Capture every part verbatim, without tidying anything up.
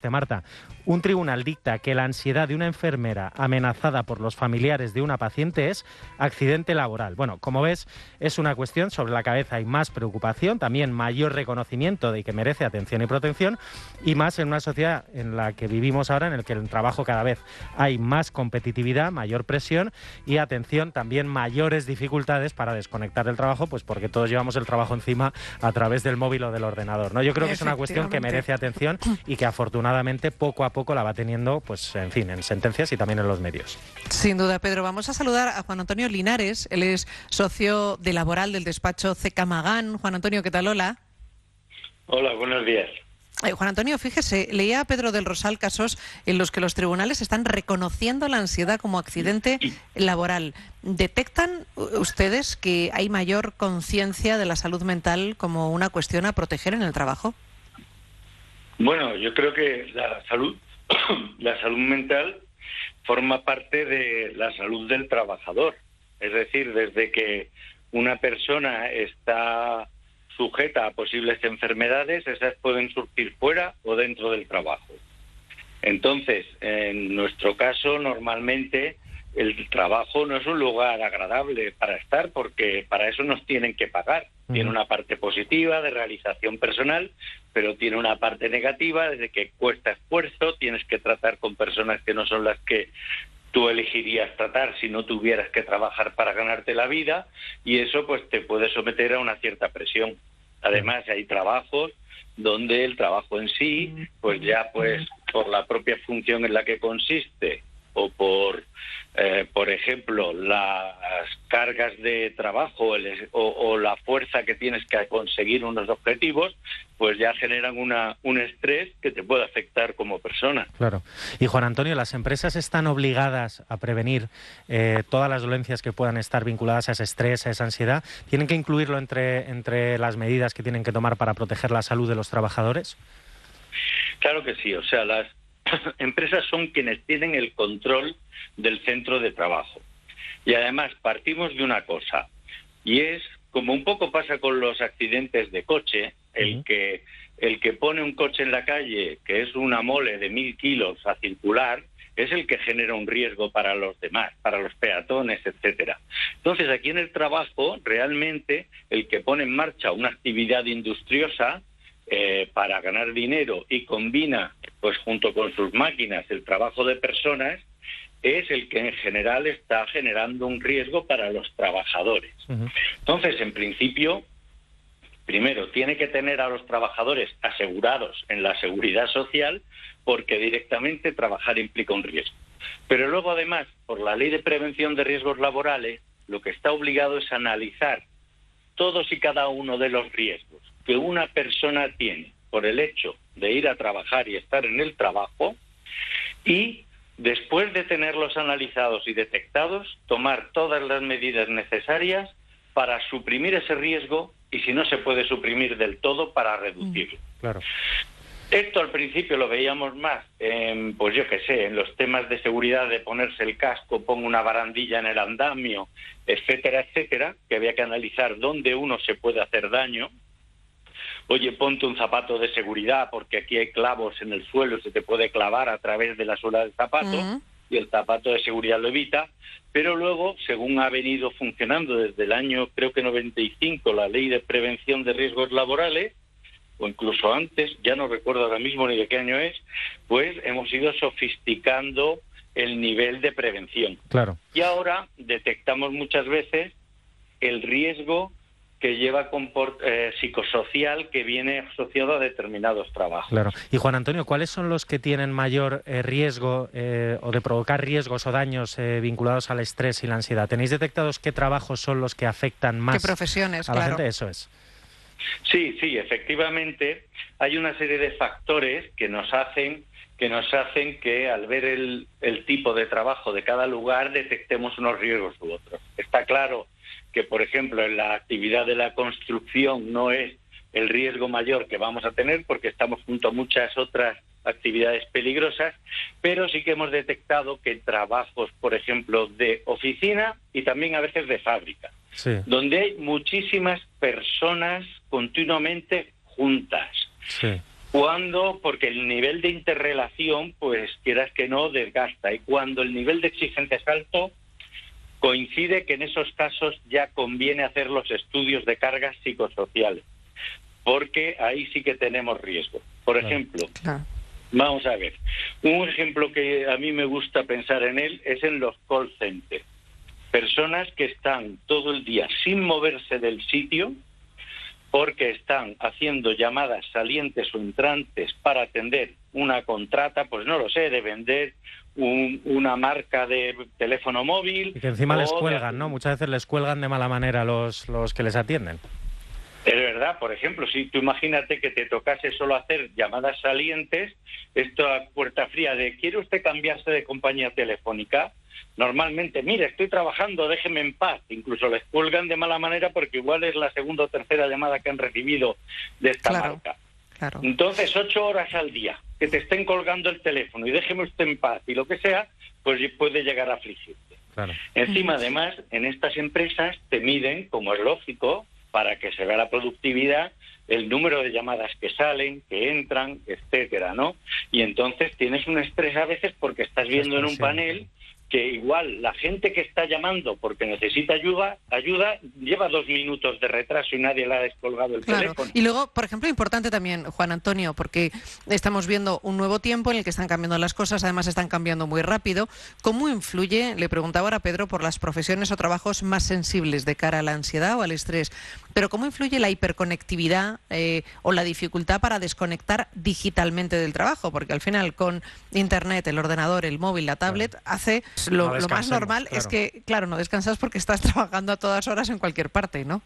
Marta, un tribunal dicta que la ansiedad de una enfermera amenazada por los familiares de una paciente es accidente laboral. Bueno, como ves, es una cuestión sobre la cabeza. Hay más preocupación, también mayor reconocimiento de que merece atención y protección, y más en una sociedad en la que vivimos ahora, en la que el trabajo cada vez hay más competitividad, mayor presión y, atención, también mayores dificultades para desconectar del trabajo, pues porque todos llevamos el trabajo encima a través del móvil o del ordenador, ¿no? Yo creo que es una cuestión que merece atención y que afortunadamente poco a poco la va teniendo, pues en fin, en sentencias y también en los medios. Sin duda, Pedro. Vamos a saludar a Juan Antonio Linares. Él es socio de laboral del despacho C K Magán. Juan Antonio, ¿qué tal? Hola. Hola, buenos días. Eh, Juan Antonio, fíjese, leía a Pedro del Rosal casos en los que los tribunales están reconociendo la ansiedad como accidente laboral. ¿Detectan ustedes que hay mayor conciencia de la salud mental como una cuestión a proteger en el trabajo? Bueno, yo creo que la salud, la salud mental forma parte de la salud del trabajador. Es decir, desde que una persona está sujeta a posibles enfermedades, esas pueden surgir fuera o dentro del trabajo. Entonces, en nuestro caso, normalmente el trabajo no es un lugar agradable para estar, porque para eso nos tienen que pagar. Tiene una parte positiva de realización personal, pero tiene una parte negativa desde que cuesta esfuerzo, tienes que tratar con personas que no son las que tú elegirías tratar si no tuvieras que trabajar para ganarte la vida, y eso pues te puede someter a una cierta presión. Además, hay trabajos donde el trabajo en sí, pues ya pues por la propia función en la que consiste, o por, eh, por ejemplo, las cargas de trabajo el, o, o la fuerza que tienes que conseguir unos objetivos, pues ya generan una, un estrés que te puede afectar como persona. Claro. Y Juan Antonio, ¿las empresas están obligadas a prevenir eh, todas las dolencias que puedan estar vinculadas a ese estrés, a esa ansiedad? ¿Tienen que incluirlo entre, entre las medidas que tienen que tomar para proteger la salud de los trabajadores? Claro que sí. O sea, las empresas son quienes tienen el control del centro de trabajo. Y además partimos de una cosa, y es, como un poco pasa con los accidentes de coche, el uh-huh. que el que pone un coche en la calle, que es una mole de mil kilos a circular, es el que genera un riesgo para los demás, para los peatones, etcétera. Entonces, aquí en el trabajo, realmente, el que pone en marcha una actividad industriosa Eh, para ganar dinero y combina, pues junto con sus máquinas, el trabajo de personas, es el que en general está generando un riesgo para los trabajadores. Uh-huh. Entonces, en principio, primero, tiene que tener a los trabajadores asegurados en la seguridad social, porque directamente trabajar implica un riesgo. Pero luego, además, por la Ley de Prevención de Riesgos Laborales, lo que está obligado es analizar todos y cada uno de los riesgos que una persona tiene por el hecho de ir a trabajar y estar en el trabajo, y después de tenerlos analizados y detectados, tomar todas las medidas necesarias para suprimir ese riesgo, y si no se puede suprimir del todo, para reducirlo. Claro. Esto al principio lo veíamos más, en, pues yo qué sé, en los temas de seguridad, de ponerse el casco, pongo una barandilla en el andamio, etcétera, etcétera, que había que analizar dónde uno se puede hacer daño. Oye, ponte un zapato de seguridad porque aquí hay clavos en el suelo, se te puede clavar a través de la suela del zapato, uh-huh. y el zapato de seguridad lo evita. Pero luego, según ha venido funcionando desde el año, creo que noventa y cinco, la Ley de Prevención de Riesgos Laborales, o incluso antes, ya no recuerdo ahora mismo ni de qué año es, pues hemos ido sofisticando el nivel de prevención. Claro. Y ahora detectamos muchas veces el riesgo que lleva comport- eh, psicosocial que viene asociado a determinados trabajos. Claro. Y Juan Antonio, ¿cuáles son los que tienen mayor eh, riesgo eh, o de provocar riesgos o daños eh, vinculados al estrés y la ansiedad? ¿Tenéis detectados qué trabajos son los que afectan más ¿Qué profesiones, a la claro. gente? Eso es. Sí, sí, efectivamente hay una serie de factores que nos hacen que nos hacen que al ver el, el tipo de trabajo de cada lugar detectemos unos riesgos u otros. Está claro que, por ejemplo, en la actividad de la construcción no es el riesgo mayor que vamos a tener, porque estamos junto a muchas otras actividades peligrosas, pero sí que hemos detectado que trabajos, por ejemplo, de oficina y también a veces de fábrica, sí. donde hay muchísimas personas continuamente juntas. Sí. Cuando, porque el nivel de interrelación, pues quieras que no, desgasta. Y cuando el nivel de exigencia es alto, coincide que en esos casos ya conviene hacer los estudios de cargas psicosociales, porque ahí sí que tenemos riesgo. Por ejemplo, Claro. vamos a ver, un ejemplo que a mí me gusta pensar en él es en los call centers. Personas que están todo el día sin moverse del sitio, porque están haciendo llamadas salientes o entrantes para atender una contrata, pues no lo sé, de vender un, una marca de teléfono móvil. Y que encima les o de- cuelgan, ¿no? Muchas veces les cuelgan de mala manera los, los que les atienden. Es verdad, por ejemplo, si tú imagínate que te tocase solo hacer llamadas salientes, esto a puerta fría de ¿quiere usted cambiarse de compañía telefónica? Normalmente, mire, estoy trabajando, déjeme en paz. Incluso les cuelgan de mala manera porque igual es la segunda o tercera llamada que han recibido de esta Claro. marca. Claro. Entonces, ocho horas al día, que te estén colgando el teléfono y déjeme usted en paz y lo que sea, pues puede llegar a afligirte. Claro. Encima, además, en estas empresas te miden, como es lógico, para que se vea la productividad, el número de llamadas que salen, que entran, etcétera, ¿no? Y entonces tienes un estrés a veces porque estás viendo en un panel que igual la gente que está llamando porque necesita ayuda, ayuda lleva dos minutos de retraso y nadie le ha descolgado el Claro. teléfono. Y luego, por ejemplo, importante también, Juan Antonio, porque estamos viendo un nuevo tiempo en el que están cambiando las cosas, además están cambiando muy rápido. ¿Cómo influye, le preguntaba ahora Pedro, por las profesiones o trabajos más sensibles de cara a la ansiedad o al estrés, pero cómo influye la hiperconectividad eh, o la dificultad para desconectar digitalmente del trabajo? Porque al final con Internet, el ordenador, el móvil, la tablet, Claro. hace lo, No lo más descansemos, normal claro. es que, claro, no descansas porque estás trabajando a todas horas en cualquier parte, ¿no?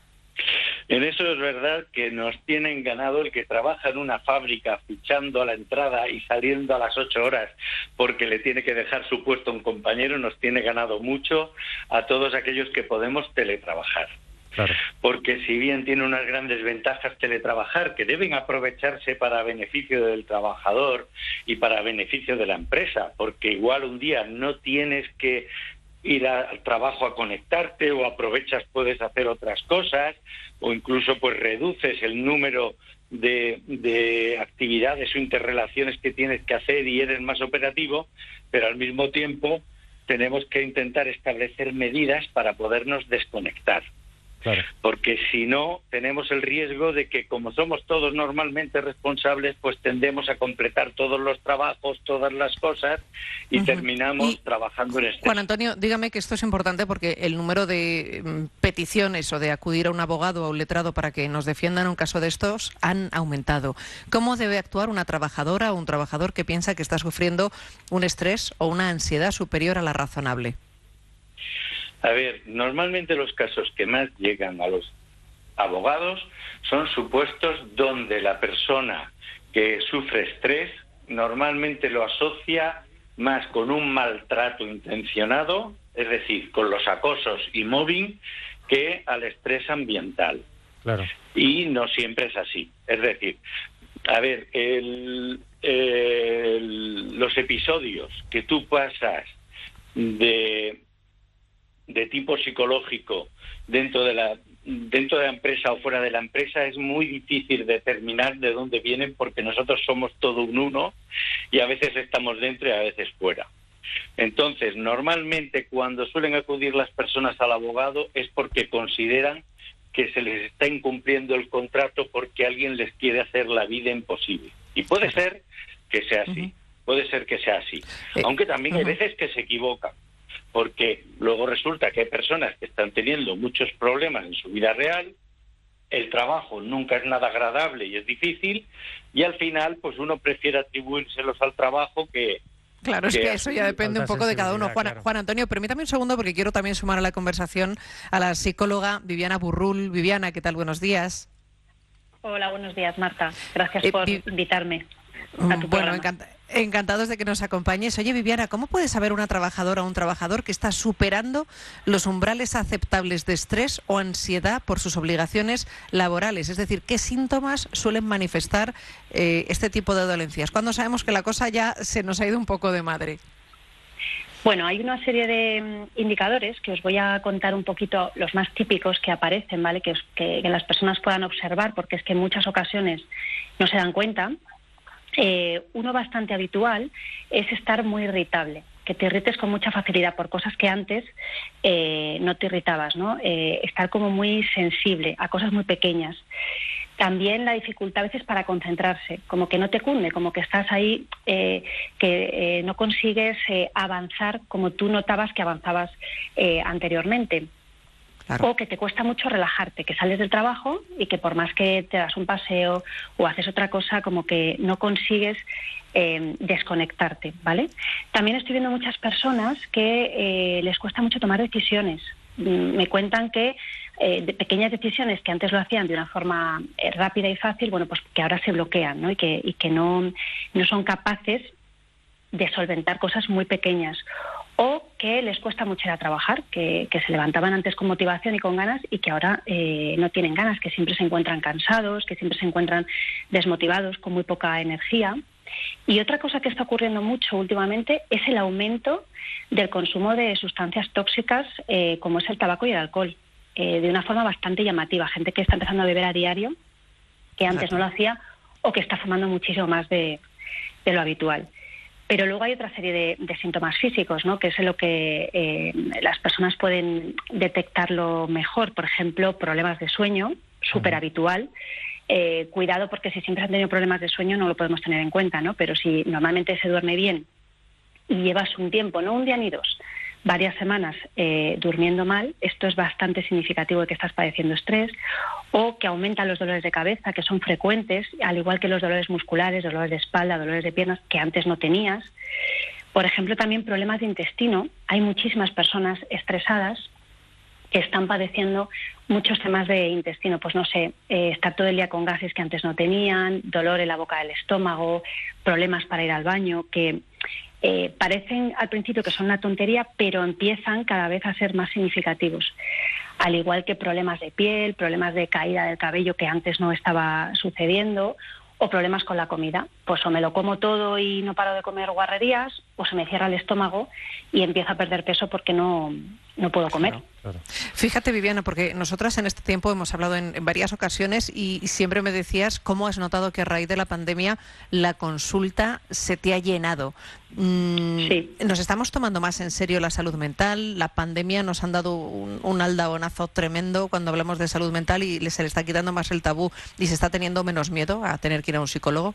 En eso es verdad que nos tienen ganado el que trabaja en una fábrica fichando a la entrada y saliendo a las ocho horas porque le tiene que dejar su puesto a un compañero, nos tiene ganado mucho a todos aquellos que podemos teletrabajar. Claro. Porque si bien tiene unas grandes ventajas teletrabajar que deben aprovecharse para beneficio del trabajador y para beneficio de la empresa, porque igual un día no tienes que ir al trabajo a conectarte o aprovechas, puedes hacer otras cosas o incluso pues reduces el número de, de actividades o interrelaciones que tienes que hacer y eres más operativo, pero al mismo tiempo tenemos que intentar establecer medidas para podernos desconectar. Claro. Porque si no, tenemos el riesgo de que, como somos todos normalmente responsables, pues tendemos a completar todos los trabajos, todas las cosas, y Ujú. terminamos Y, trabajando en este. Juan Antonio, dígame que esto es importante porque el número de mm, peticiones o de acudir a un abogado o a un letrado para que nos defiendan un caso de estos han aumentado. ¿Cómo debe actuar una trabajadora o un trabajador que piensa que está sufriendo un estrés o una ansiedad superior a la razonable? A ver, normalmente los casos que más llegan a los abogados son supuestos donde la persona que sufre estrés normalmente lo asocia más con un maltrato intencionado, es decir, con los acosos y mobbing, que al estrés ambiental. Claro. Y no siempre es así. Es decir, a ver, el, el, los episodios que tú pasas de... de tipo psicológico dentro de la dentro de la empresa o fuera de la empresa es muy difícil determinar de dónde vienen porque nosotros somos todo un uno y a veces estamos dentro y a veces fuera. Entonces, normalmente cuando suelen acudir las personas al abogado es porque consideran que se les está incumpliendo el contrato porque alguien les quiere hacer la vida imposible. Y puede ser que sea así, Uh-huh. puede ser que sea así. Eh, Aunque también hay uh-huh. veces que se equivocan. Porque luego resulta que hay personas que están teniendo muchos problemas en su vida real, el trabajo nunca es nada agradable y es difícil, y al final pues uno prefiere atribuírselos al trabajo que... Claro, es que que eso ya depende un Falta poco de cada uno. sensibilidad, Juan, claro. Juan Antonio, permítame un segundo porque quiero también sumar a la conversación a la psicóloga Viviana Burrul. Viviana, ¿qué tal? Buenos días. Hola, buenos días, Marta. Gracias Eh, por Vi- invitarme a tu Bueno, programa. encanta- encantados de que nos acompañes. Oye, Viviana, ¿cómo puede saber una trabajadora o un trabajador que está superando los umbrales aceptables de estrés o ansiedad por sus obligaciones laborales? Es decir, ¿qué síntomas suelen manifestar eh, este tipo de dolencias? ¿Cuándo sabemos que la cosa ya se nos ha ido un poco de madre? Bueno, hay una serie de indicadores que os voy a contar un poquito, los más típicos que aparecen, ¿vale? Que, os, que, que las personas puedan observar, porque es que en muchas ocasiones no se dan cuenta. Eh, uno bastante habitual es estar muy irritable, que te irrites con mucha facilidad por cosas que antes eh, no te irritabas, ¿no? Eh, estar como muy sensible a cosas muy pequeñas. También la dificultad a veces para concentrarse, como que no te cunde, como que estás ahí, eh, que eh, no consigues eh, avanzar como tú notabas que avanzabas eh, anteriormente. Claro. O que te cuesta mucho relajarte, que sales del trabajo y que por más que te das un paseo o haces otra cosa, como que no consigues eh, desconectarte, ¿vale? También estoy viendo muchas personas que eh, les cuesta mucho tomar decisiones. Me cuentan que eh, de pequeñas decisiones que antes lo hacían de una forma eh, rápida y fácil, bueno, pues que ahora se bloquean, ¿no? Y que, y que no, no son capaces de solventar cosas muy pequeñas. O que les cuesta mucho ir a trabajar, que, que se levantaban antes con motivación y con ganas y que ahora eh, no tienen ganas, que siempre se encuentran cansados, que siempre se encuentran desmotivados, con muy poca energía. Y otra cosa que está ocurriendo mucho últimamente es el aumento del consumo de sustancias tóxicas eh, como es el tabaco y el alcohol, eh, de una forma bastante llamativa. Gente que está empezando a beber a diario, que antes no lo hacía, o que está fumando muchísimo más de, de lo habitual. Pero luego hay otra serie de, de síntomas físicos, ¿no? Que es en lo que eh, las personas pueden detectarlo mejor. Por ejemplo, problemas de sueño, súper habitual. Eh, cuidado, porque si siempre han tenido problemas de sueño no lo podemos tener en cuenta, ¿no? Pero si normalmente se duerme bien y llevas un tiempo, no un día ni dos, varias semanas eh, durmiendo mal, esto es bastante significativo de que estás padeciendo estrés. O que aumentan los dolores de cabeza, que son frecuentes, al igual que los dolores musculares, dolores de espalda, dolores de piernas, que antes no tenías. Por ejemplo, también problemas de intestino. Hay muchísimas personas estresadas que están padeciendo muchos temas de intestino, pues no sé, eh, estar todo el día con gases que antes no tenían, dolor en la boca del estómago, problemas para ir al baño, que eh, parecen al principio que son una tontería, pero empiezan cada vez a ser más significativos. Al igual que problemas de piel, problemas de caída del cabello que antes no estaba sucediendo, o problemas con la comida. Pues o me lo como todo y no paro de comer guarrerías, o se me cierra el estómago y empiezo a perder peso porque no, no puedo comer. Claro, claro. Fíjate, Viviana, porque nosotras en este tiempo hemos hablado en, en varias ocasiones y, y siempre me decías cómo has notado que a raíz de la pandemia la consulta se te ha llenado. Mm, sí. ¿Nos estamos tomando más en serio la salud mental? La pandemia nos han dado un, un aldabonazo tremendo cuando hablamos de salud mental y se le está quitando más el tabú y se está teniendo menos miedo a tener que ir a un psicólogo.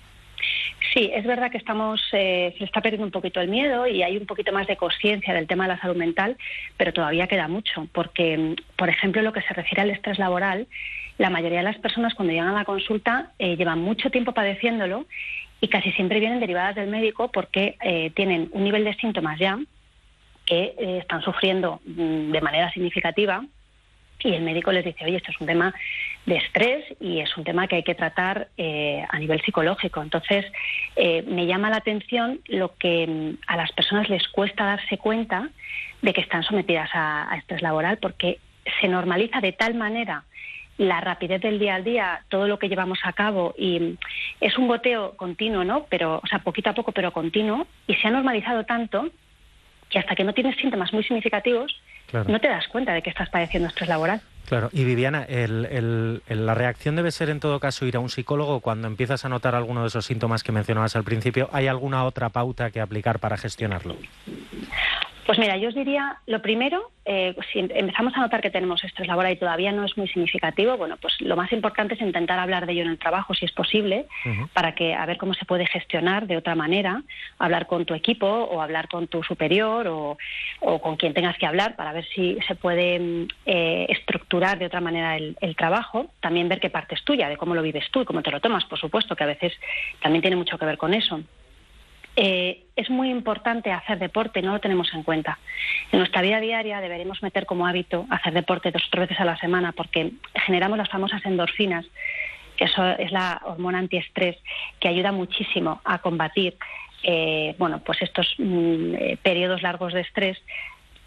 Sí, es verdad que estamos, eh, se está perdiendo un poquito el miedo y hay un poquito más de conciencia del tema de la salud mental, pero todavía queda mucho, porque, por ejemplo, en lo que se refiere al estrés laboral, la mayoría de las personas cuando llegan a la consulta eh, llevan mucho tiempo padeciéndolo y casi siempre vienen derivadas del médico porque eh, tienen un nivel de síntomas ya que eh, están sufriendo mm, de manera significativa. Y el médico les dice, oye, esto es un tema de estrés y es un tema que hay que tratar eh, a nivel psicológico. Entonces, eh, me llama la atención lo que mm, a las personas les cuesta darse cuenta de que están sometidas a, a estrés laboral, porque se normaliza de tal manera la rapidez del día a día, todo lo que llevamos a cabo, y mm, es un goteo continuo, ¿no? Pero, o sea, poquito a poco, pero continuo, y se ha normalizado tanto que hasta que no tienes síntomas muy significativos, claro, no te das cuenta de que estás padeciendo estrés laboral. Claro, y Viviana, el, el, el, la reacción debe ser en todo caso ir a un psicólogo cuando empiezas a notar alguno de esos síntomas que mencionabas al principio. ¿Hay alguna otra pauta que aplicar para gestionarlo? Pues mira, yo os diría, lo primero, eh, si empezamos a notar que tenemos estrés laboral y todavía no es muy significativo, bueno, pues lo más importante es intentar hablar de ello en el trabajo, si es posible, uh-huh. para que a ver cómo se puede gestionar de otra manera, hablar con tu equipo o hablar con tu superior o, o con quien tengas que hablar para ver si se puede eh, estructurar de otra manera el, el trabajo. También ver qué parte es tuya, de cómo lo vives tú y cómo te lo tomas, por supuesto, que a veces también tiene mucho que ver con eso. Eh, es muy importante hacer deporte, no lo tenemos en cuenta. En nuestra vida diaria deberíamos meter como hábito hacer deporte dos o tres veces a la semana porque generamos las famosas endorfinas, que eso es la hormona antiestrés, que ayuda muchísimo a combatir eh, bueno, pues estos mm, periodos largos de estrés.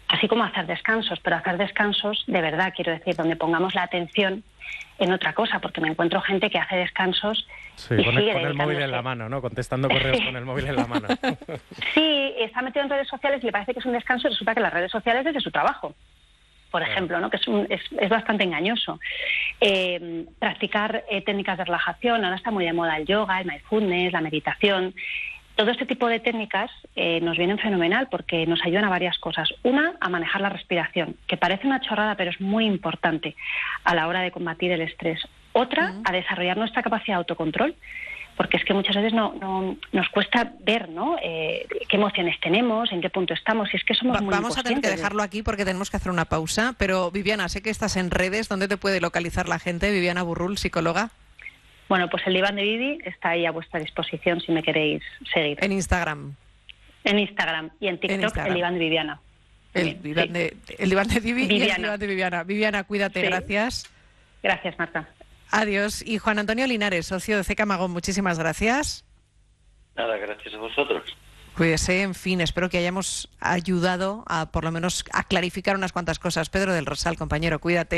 así como hacer descansos, pero hacer descansos de verdad, quiero decir, donde pongamos la atención en otra cosa, porque me encuentro gente que hace descansos sí, y con, sigue el, con el móvil en la dedicándose. mano, ¿no? Contestando correos con el móvil en la mano. Sí, está metido en redes sociales y le parece que es un descanso y resulta que las redes sociales es de su trabajo, por ejemplo, ¿no? Que es, un, es, es bastante engañoso. Eh, practicar eh, técnicas de relajación, ahora está muy de moda el yoga, el mindfulness, la meditación. Todo este tipo de técnicas eh, nos vienen fenomenal porque nos ayudan a varias cosas. Una, a manejar la respiración, que parece una chorrada, pero es muy importante a la hora de combatir el estrés. Otra, uh-huh. a desarrollar nuestra capacidad de autocontrol, porque es que muchas veces no, no nos cuesta ver, ¿no? Eh, qué emociones tenemos, en qué punto estamos, y es que somos Va, muy Vamos a tener que de... dejarlo aquí porque tenemos que hacer una pausa, pero Viviana, sé que estás en redes, ¿dónde te puede localizar la gente? Viviana Burrul, psicóloga. Bueno, pues el diván de Vivi está ahí a vuestra disposición si me queréis seguir. En Instagram. En Instagram y en TikTok, en Instagram. El diván de Viviana. El diván, sí. de, el diván de Vivi Viviana. Y el diván de Viviana. Viviana, cuídate, sí. Gracias. Gracias, Marta. Adiós. Y Juan Antonio Linares, socio de C K Magón, muchísimas gracias. Nada, gracias a vosotros. Cuídese, en fin, espero que hayamos ayudado a por lo menos a clarificar unas cuantas cosas. Pedro del Rosal, compañero, cuídate.